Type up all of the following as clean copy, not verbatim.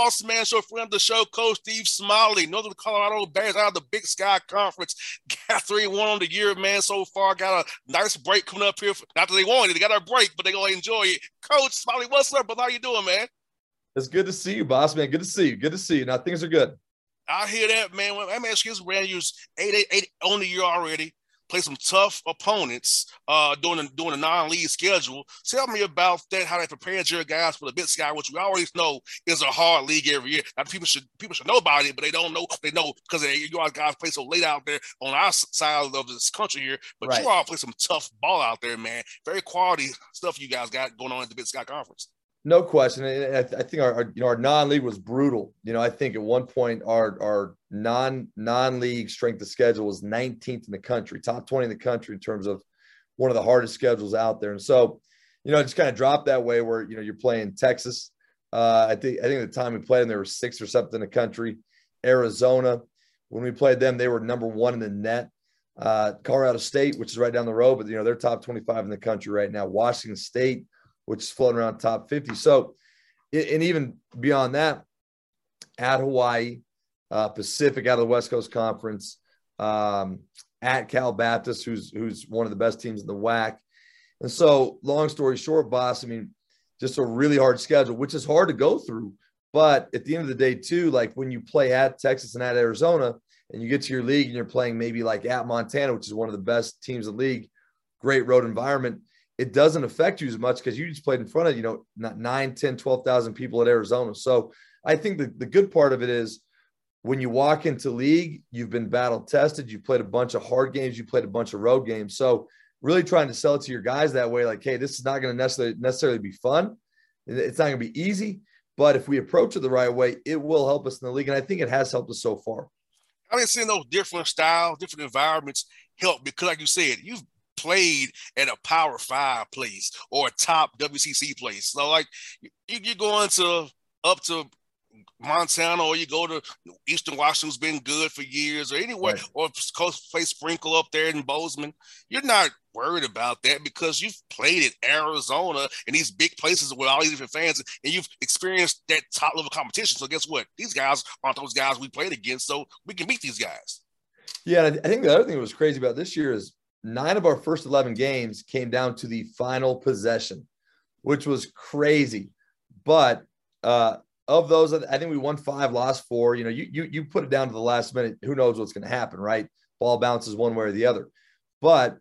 boss man, show friend of the show, Coach Steve Smiley, Northern Colorado Bears out of the Big Sky Conference. Got 3-1 on the year, man, so far. Got a nice break coming up here. Not that they wanted it. They got a break, but they're going to enjoy it. Coach Smiley, what's up, brother? How you doing, man? It's good to see you, boss man. Good to see you. Good to see you. Now, things are good. I hear that, man. Let me ask you this, brand. You 8 on the year already. Play some tough opponents during the non-league schedule. Tell me about that, how they prepared your guys for the Big Sky, which we always know is a hard league every year. Now, people should know about it, but they don't know. They know because you all guys play so late out there on our side of this country here. But right. You all play some tough ball out there, man. Very quality stuff you guys got going on in the Big Sky Conference. No question. I think our non-league was brutal. I think at one point our non-league strength of schedule was 19th in the country, top 20 in the country in terms of one of the hardest schedules out there. And so, it just kind of dropped that way where, you're playing Texas. I think at the time we played them, they were 6th or 7th in the country. Arizona, when we played them, they were number 1 in the net. Colorado State, which is right down the road, but, they're top 25 in the country right now. Washington State, which is floating around top 50. So, and even beyond that, at Hawaii, Pacific out of the West Coast Conference, at Cal Baptist, who's one of the best teams in the WAC. And so, long story short, boss, just a really hard schedule, which is hard to go through. But at the end of the day, too, like when you play at Texas and at Arizona and you get to your league and you're playing maybe like at Montana, which is one of the best teams in the league, great road environment, it doesn't affect you as much because you just played in front of, 9, 10, 12,000 people at Arizona. So I think the good part of it is when you walk into league, you've been battle tested. You played a bunch of hard games. You played a bunch of road games. So really trying to sell it to your guys that way, like, hey, this is not going to necessarily be fun. It's not going to be easy, but if we approach it the right way, it will help us in the league. And I think it has helped us so far. I've been seeing those different styles, different environments help because like you said, you've played at a Power 5 place or a top WCC place. So like you're going up to Montana or you go to Eastern Washington, who's been good for years, or anywhere, right. Or play Sprinkle up there in Bozeman. You're not worried about that because you've played at Arizona in these big places with all these different fans and you've experienced that top level competition. So guess what? These guys aren't those guys we played against, so we can beat these guys. Yeah, I think the other thing that was crazy about this year is 9 of our first 11 games came down to the final possession, which was crazy. But of those, I think we won 5, lost 4. You put it down to the last minute. Who knows what's going to happen, right? Ball bounces one way or the other. But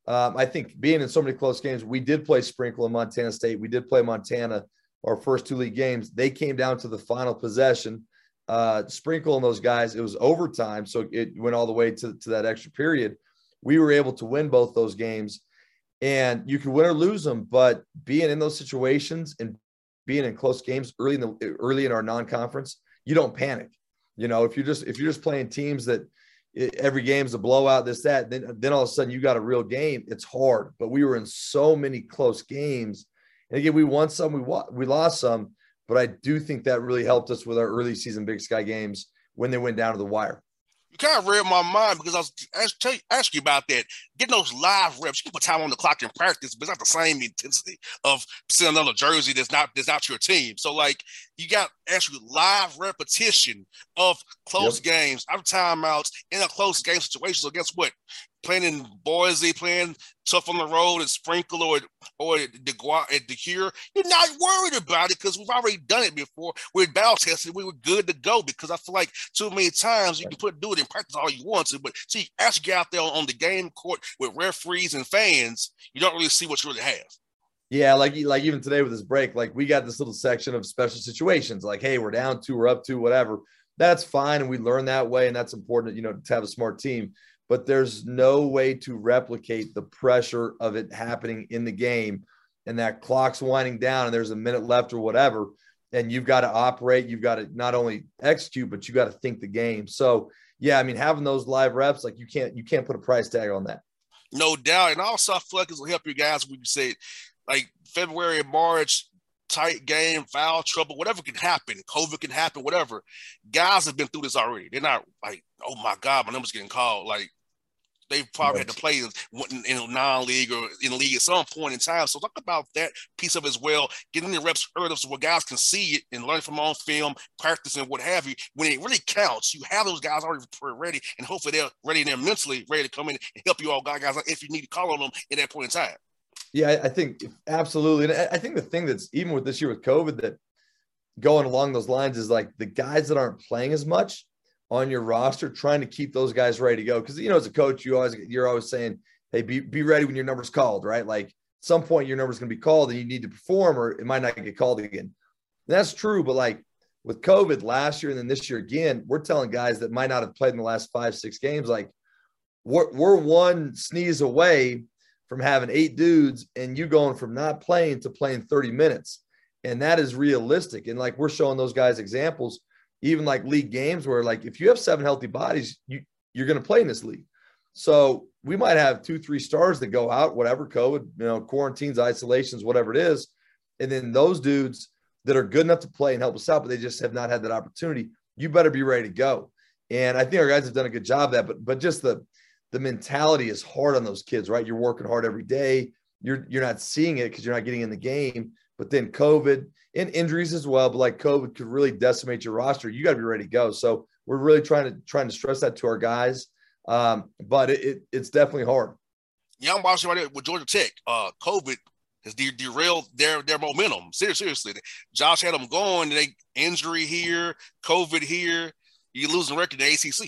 I think being in so many close games, we did play Sprinkle in Montana State. We did play Montana our first 2 league games. They came down to the final possession. Sprinkle and those guys, it was overtime, so it went all the way to that extra period. We were able to win both those games, and you can win or lose them, but being in those situations and being in close games early in our non-conference, you don't panic. If you're just playing teams that every game's a blowout, this, that, then all of a sudden you got a real game. It's hard, but we were in so many close games. And again, we won some, we lost some, but I do think that really helped us with our early season Big Sky games when they went down to the wire. You kind of read my mind because I was asking you about that. Getting those live reps, you can put time on the clock in practice, but it's not the same intensity of seeing another jersey that's not your team. So, like, you got actually live repetition of close games, out of timeouts, in a close game situation. So, guess what? Playing in Boise, playing tough on the road at Sprinkle or at DeCure, you're not worried about it because we've already done it before. We're battle tested. We were good to go because I feel like too many times you can do it in practice all you want to, but see, as you get out there on the game court with referees and fans, you don't really see what you really have. Yeah, like even today with this break, like we got this little section of special situations, like, hey, we're down 2, we're up 2, whatever. That's fine, and we learn that way, and that's important, to have a smart team. But there's no way to replicate the pressure of it happening in the game and that clock's winding down and there's a minute left or whatever. And you've got to operate. You've got to not only execute, but you got to think the game. So, yeah, having those live reps, like you can't put a price tag on that. No doubt. And also I feel like it's going to help you guys when you say like February and March, tight game, foul trouble, whatever can happen. COVID can happen, whatever. Guys have been through this already. They're not like, oh my God, my number's getting called. Like, They probably had to play in non-league or in the league at some point in time. So talk about that piece of it as well, getting the reps early so where guys can see it and learn from on film, practice and what have you. When it really counts, you have those guys already ready, and hopefully they're ready and they're mentally ready to come in and help you all guys if you need to call on them at that point in time. Yeah, I think absolutely. And I think the thing that's even with this year with COVID that going along those lines is like the guys that aren't playing as much on your roster, trying to keep those guys ready to go. Because, as a coach, you're always saying, hey, be ready when your number's called, right? Like at some point your number's going to be called and you need to perform or it might not get called again. And that's true. But like with COVID last year and then this year again, we're telling guys that might not have played in the last 5-6 games, like we're one sneeze away from having 8 dudes and you going from not playing to playing 30 minutes. And that is realistic. And like we're showing those guys examples, even like league games where like if you have 7 healthy bodies, you're going to play in this league. So we might have 2-3 stars that go out, whatever, COVID, quarantines, isolations, whatever it is. And then those dudes that are good enough to play and help us out, but they just have not had that opportunity, you better be ready to go. And I think our guys have done a good job of that, but just the mentality is hard on those kids, right? You're working hard every day. You're not seeing it because you're not getting in the game. But then COVID and injuries as well, but like COVID could really decimate your roster. You got to be ready to go. So we're really trying to stress that to our guys. But it's definitely hard. Yeah, I'm watching right there with Georgia Tech. COVID has derailed their momentum. Seriously, Josh had them going. They injury here, COVID here. You losing record in the ACC.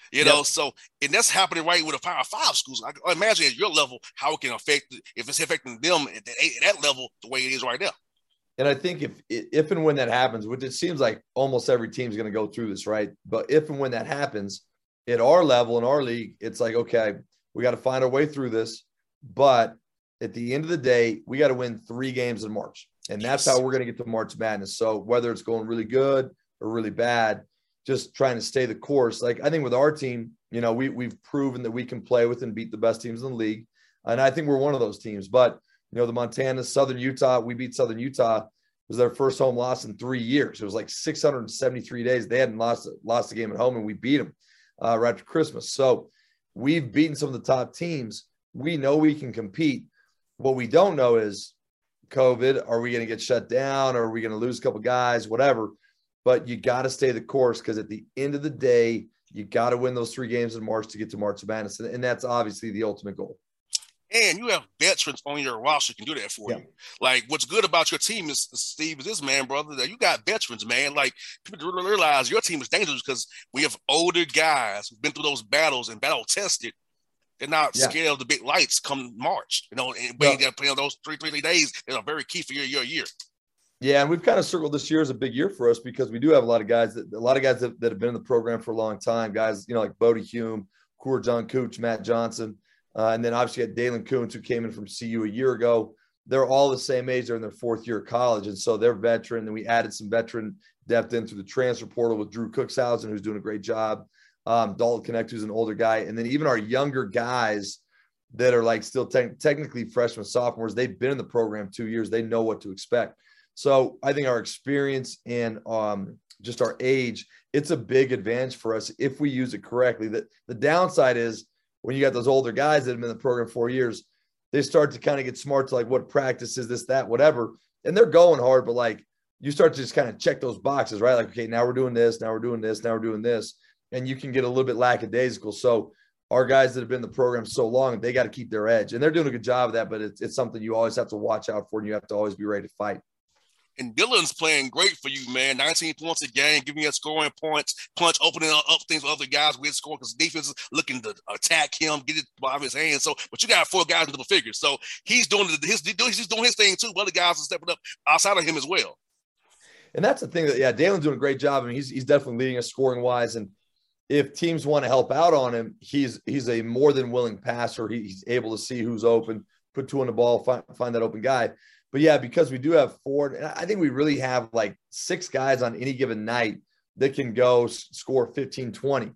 So and that's happening right with the Power 5 schools. I imagine at your level how it can affect if it's affecting them at that level the way it is right now. And I think if and when that happens, which it seems like almost every team is going to go through this, right? But if and when that happens at our level in our league, it's like, okay, we got to find our way through this. But at the end of the day, we got to win 3 games in March. And that's how we're going to get to March Madness. So whether it's going really good or really bad, just trying to stay the course. Like I think with our team, we've proven that we can play with and beat the best teams in the league. And I think we're one of those teams. But, the Montana, Southern Utah, we beat Southern Utah. It was their first home loss in 3 years. It was like 673 days. They hadn't lost a game at home, and we beat them right after Christmas. So we've beaten some of the top teams. We know we can compete. What we don't know is COVID. Are we going to get shut down? Or are we going to lose a couple guys? Whatever. But you got to stay the course because at the end of the day, you got to win those 3 games in March to get to March Madness. And that's obviously the ultimate goal. And you have veterans on your roster can do that for you. Like what's good about your team is, Steve, is this, man, brother, that you got veterans, man. Like people don't realize your team is dangerous because we have older guys who've been through those battles and battle tested. They're not scared of the big lights come March, and they're playing those 3 days that are very key for your year. Yeah, and we've kind of circled this year as a big year for us because we do have a lot of guys that have been in the program for a long time. Guys, like Bodie Hume, John Cooch, Matt Johnson, and then obviously you had Dalen Koontz who came in from CU a year ago. They're all the same age. They're in their 4th year of college, and so they're veteran. And we added some veteran depth in through the transfer portal with Drew Cookshausen, who's doing a great job. Dalton Connect, who's an older guy, and then even our younger guys that are like still technically freshmen, sophomores. They've been in the program 2 years. They know what to expect. So I think our experience and just our age, it's a big advantage for us if we use it correctly. The downside is when you got those older guys that have been in the program 4 years, they start to kind of get smart to like what practice is this, that, whatever. And they're going hard, but like you start to just kind of check those boxes, right? Like, okay, now we're doing this, now we're doing this, now we're doing this. And you can get a little bit lackadaisical. So our guys that have been in the program so long, they got to keep their edge. And they're doing a good job of that, but it's something you always have to watch out for and you have to always be ready to fight. And Dylan's playing great for you, man. 19 points a game, giving you scoring points, opening up things for other guys with scoring because defense is looking to attack him, get it out of his hands. So, but you got 4 guys in double figures. So he's doing his thing too. But other guys are stepping up outside of him as well. And that's the thing that, Dalen's doing a great job. I mean, he's definitely leading us scoring wise. And if teams want to help out on him, he's a more than willing passer. He's able to see who's open, put 2 on the ball, find that open guy. But yeah, because we do have 4, and I think we really have like 6 guys on any given night that can go score 15, 20.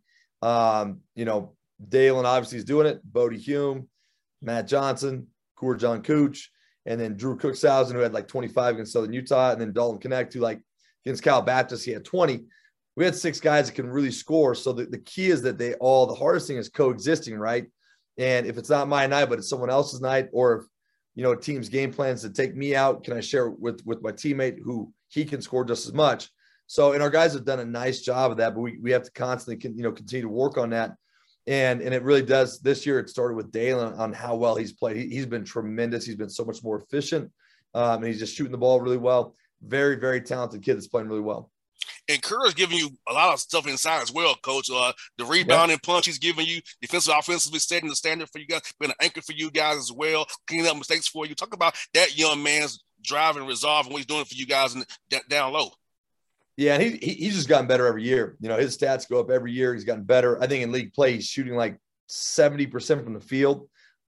Dalen obviously is doing it. Bodie Hume, Matt Johnson, John Cooch, and then Drew Cookshausen, who had like 25 against Southern Utah, and then Dalton Connect, who like against Cal Baptist, he had 20. We had 6 guys that can really score. So the key is that the hardest thing is coexisting, right? And if it's not my night, but it's someone else's night, or if, a team's game plans to take me out, can I share it with my teammate who he can score just as much? So, and our guys have done a nice job of that, but we have to constantly, continue to work on that. And it really does. This year, it started with Dalen on how well he's played. He's been tremendous. He's been so much more efficient, and he's just shooting the ball really well. Very, very talented kid that's playing really well. And Kerr is giving you a lot of stuff inside as well, Coach. The rebounding punch he's giving you, defensive, offensively setting the standard for you guys, been an anchor for you guys as well, cleaning up mistakes for you. Talk about that young man's drive and resolve and what he's doing for you guys down low. Yeah, and he's just gotten better every year. His stats go up every year. He's gotten better. I think in league play, he's shooting like 70% from the field.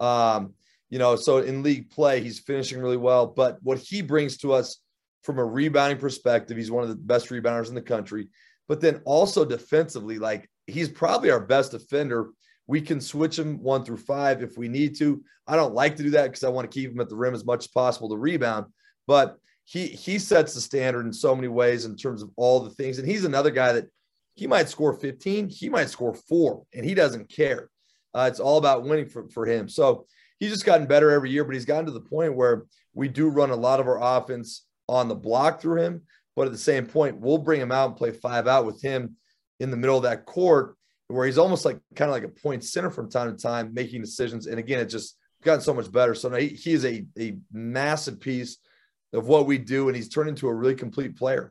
So in league play, he's finishing really well. But what he brings to us from a rebounding perspective, he's one of the best rebounders in the country. But then also defensively, like he's probably our best defender. We can switch him 1 through 5 if we need to. I don't like to do that because I want to keep him at the rim as much as possible to rebound. But he sets the standard in so many ways in terms of all the things. And he's another guy that he might score 15, he might score 4, and he doesn't care. It's all about winning for him. So he's just gotten better every year, but he's gotten to the point where we do run a lot of our offense on the block through him. But at the same point, we'll bring him out and play 5 out with him in the middle of that court where he's almost like kind of like a point center from time to time, making decisions. And again, it's just gotten so much better. So now he is a massive piece of what we do, and he's turned into a really complete player.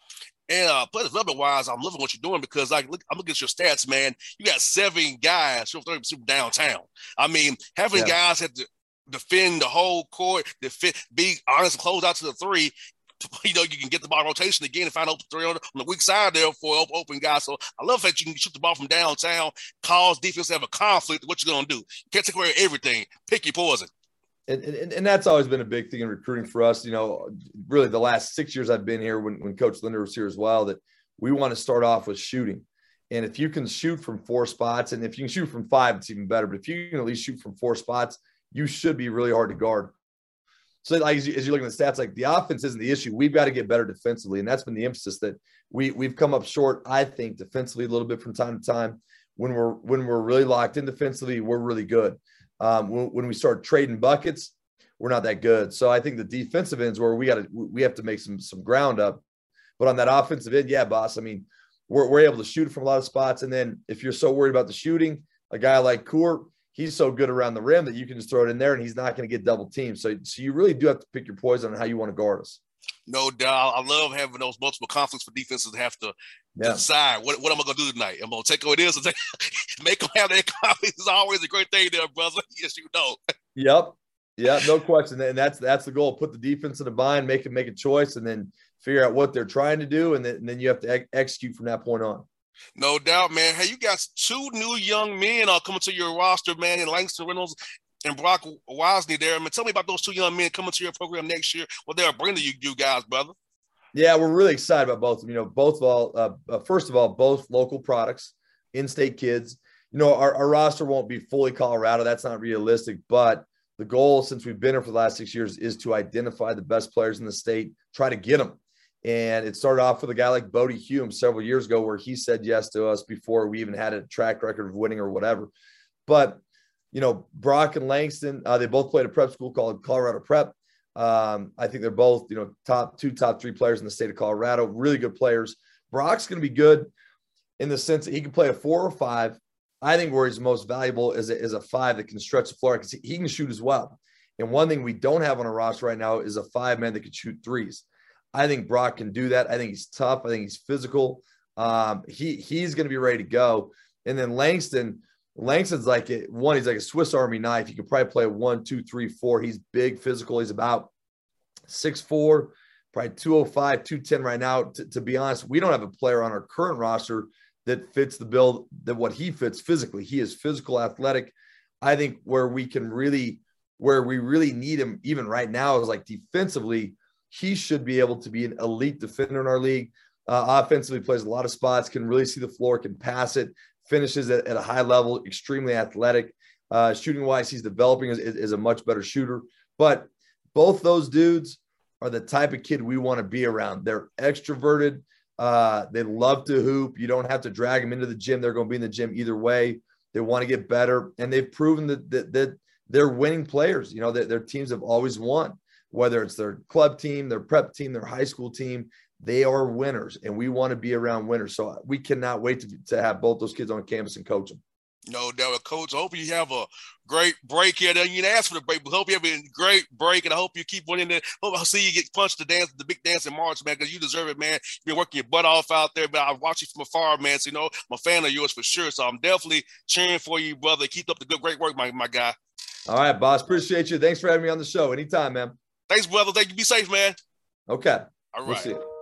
And player development wise, I'm loving what you're doing because I'm looking at your stats, man. You got 7 guys from downtown. I mean, having guys have to defend the whole court, be honest, close out to the 3. You can get the ball rotation again and find open 3 on the weak side there for open guys. So I love that you can shoot the ball from downtown, cause defense to have a conflict. What you gonna do? You can't take away everything. Pick your poison. And that's always been a big thing in recruiting for us. Really the last 6 years I've been here when Coach Linder was here as well, that we want to start off with shooting. And if you can shoot from 4 spots, and if you can shoot from 5, it's even better. But if you can at least shoot from 4 spots, you should be really hard to guard. So like, as you're looking at the stats, like the offense isn't the issue. We've got to get better defensively. And that's been the emphasis that we've come up short, I think, defensively a little bit from time to time. When we're really locked in defensively, we're really good. When we start trading buckets, we're not that good. So I think the defensive ends where we have to make some ground up. But on that offensive end, yeah, boss. I mean, we're able to shoot from a lot of spots. And then if you're so worried about the shooting, a guy like Court, he's so good around the rim that you can just throw it in there and he's not going to get double teamed. So you really do have to pick your poison on how you want to guard us. No doubt. I love having those multiple conflicts for defenses to have to decide what am I going to do tonight? I'm going to take away this and make them have that conflict. It's always a great thing there, brother. Yes, you know. Yep. Yeah, no question. And that's the goal. Put the defense in a bind, make a choice, and then figure out what they're trying to do. And then you have to execute from that point on. No doubt, man. Hey, you got 2 new young men coming to your roster, man, in Langston Reynolds and Brock Wisney there. I mean, tell me about those 2 young men coming to your program next year. What they'll bring to you guys, brother. Yeah, we're really excited about both of them. First of all, both local products, in-state kids. Our roster won't be fully Colorado. That's not realistic. But the goal, since we've been here for the last 6 years, is to identify the best players in the state, try to get them. And it started off with a guy like Bodie Hume several years ago where he said yes to us before we even had a track record of winning or whatever. But, Brock and Langston, they both played a prep school called Colorado Prep. I think they're both, top 3 players in the state of Colorado, really good players. Brock's going to be good in the sense that he can play a 4 or 5. I think where he's most valuable is a 5 that can stretch the floor because he can shoot as well. And one thing we don't have on our roster right now is a 5-man that can shoot 3s. I think Brock can do that. I think he's tough. I think he's physical. He's going to be ready to go. And then Langston's like he's like a Swiss Army knife. He could probably play a 1, 2, 3, 4. He's big, physical. He's about 6'4", probably 205, 210 right now. To be honest, we don't have a player on our current roster that fits the bill that what he fits physically. He is physical, athletic. I think where we really need him even right now is like defensively. He should be able to be an elite defender in our league. Offensively, plays a lot of spots, can really see the floor, can pass it, finishes at a high level, extremely athletic. Shooting-wise, he's developing as a much better shooter. But both those dudes are the type of kid we want to be around. They're extroverted. They love to hoop. You don't have to drag them into the gym. They're going to be in the gym either way. They want to get better, and they've proven that they're winning players. You know, their teams have always won, whether it's their club team, their prep team, their high school team. They are winners, and we want to be around winners. So we cannot wait to have both those kids on campus and coach them. No doubt, Coach. I hope you have a great break here. You didn't ask for the break, but I hope you have a great break, and I hope you keep winning it. Hope I'll see you get punched the big dance in March, man, because you deserve it, man. You've been working your butt off out there, but I watch you from afar, man. So, I'm a fan of yours for sure. So I'm definitely cheering for you, brother. Keep up the great work, my guy. All right, boss. Appreciate you. Thanks for having me on the show. Anytime, man. Thanks, brother. Thank you. Be safe, man. Okay. All right. We'll see you.